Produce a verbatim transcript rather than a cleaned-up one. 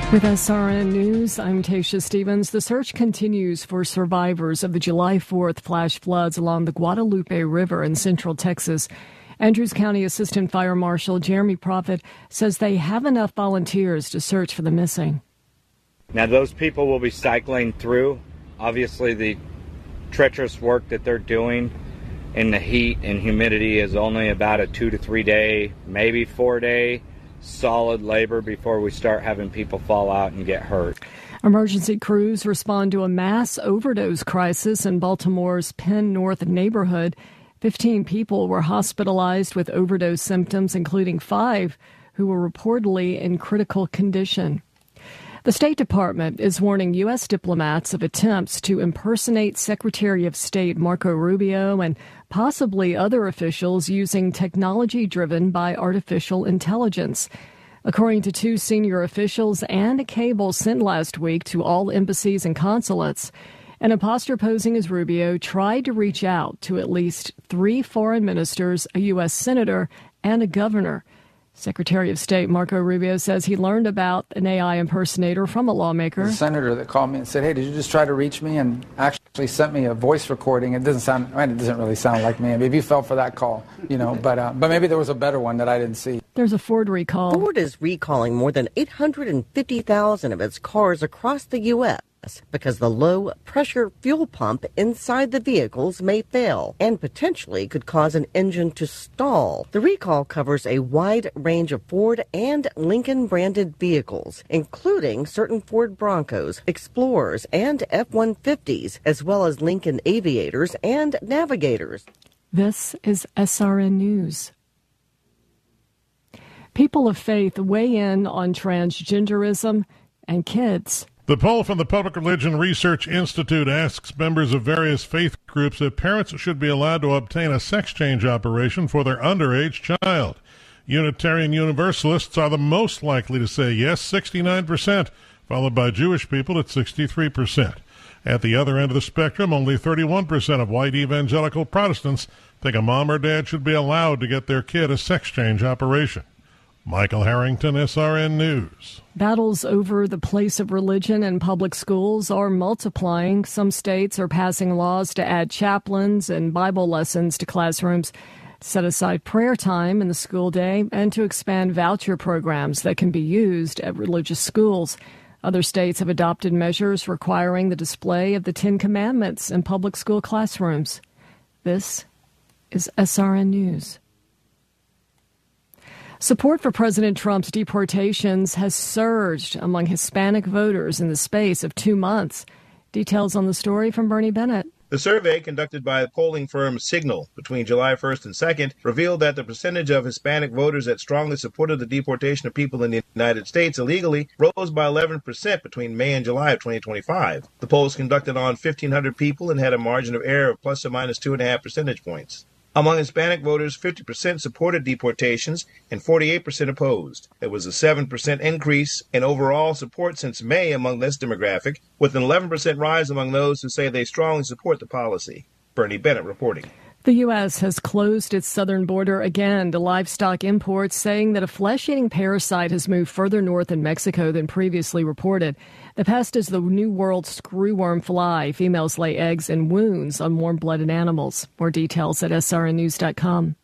With S R N News, I'm Tasha Stevens. The search continues for survivors of the July fourth flash floods along the Guadalupe River in central Texas. Andrews County Assistant Fire Marshal Jeremy Prophet says they have enough volunteers to search for the missing. Now, those people will be cycling through. Obviously, the treacherous work that they're doing in the heat and humidity is only about a two to three day, maybe four day solid labor before we start having people fall out and get hurt. Emergency crews respond to a mass overdose crisis in Baltimore's Penn North neighborhood. Fifteen people were hospitalized with overdose symptoms, including five who were reportedly in critical condition. The State Department is warning U S diplomats of attempts to impersonate Secretary of State Marco Rubio and possibly other officials using technology driven by artificial intelligence. According to two senior officials and a cable sent last week to all embassies and consulates, an imposter posing as Rubio tried to reach out to at least three foreign ministers, a U S senator, and a governor. Secretary of State Marco Rubio says he learned about an A I impersonator from a lawmaker. The senator that called me and said, hey, did you just try to reach me? And actually sent me a voice recording. It doesn't sound, I mean, it doesn't really sound like me. Maybe you fell for that call, you know, but, uh, but maybe there was a better one that I didn't see. There's a Ford recall. Ford is recalling more than eight hundred fifty thousand of its cars across the U S because the low-pressure fuel pump inside the vehicles may fail and potentially could cause an engine to stall. The recall covers a wide range of Ford and Lincoln-branded vehicles, including certain Ford Broncos, Explorers, and F one fifties, as well as Lincoln Aviators and Navigators. This is S R N News. People of faith weigh in on transgenderism and kids. The poll from the Public Religion Research Institute asks members of various faith groups if parents should be allowed to obtain a sex change operation for their underage child. Unitarian Universalists are the most likely to say yes, sixty-nine percent, followed by Jewish people at sixty-three percent. At the other end of the spectrum, only thirty-one percent of white evangelical Protestants think a mom or dad should be allowed to get their kid a sex change operation. Michael Harrington, S R N News. Battles over the place of religion in public schools are multiplying. Some states are passing laws to add chaplains and Bible lessons to classrooms, set aside prayer time in the school day, and to expand voucher programs that can be used at religious schools. Other states have adopted measures requiring the display of the Ten Commandments in public school classrooms. This is S R N News. Support for President Trump's deportations has surged among Hispanic voters in the space of two months. Details on the story from Bernie Bennett. The survey conducted by polling firm Signal between July first and second revealed that the percentage of Hispanic voters that strongly supported the deportation of people in the United States illegally rose by eleven percent between May and July of twenty twenty-five. The poll was conducted on fifteen hundred people and had a margin of error of plus or minus two and a half percentage points. Among Hispanic voters, fifty percent supported deportations and forty-eight percent opposed. There was a seven percent increase in overall support since May among this demographic, with an eleven percent rise among those who say they strongly support the policy. Bernie Bennett reporting. The U S has closed its southern border again to livestock imports, saying that a flesh-eating parasite has moved further north in Mexico than previously reported. The pest is the New World screwworm fly. Females lay eggs in wounds on warm-blooded animals. More details at S R N news dot com.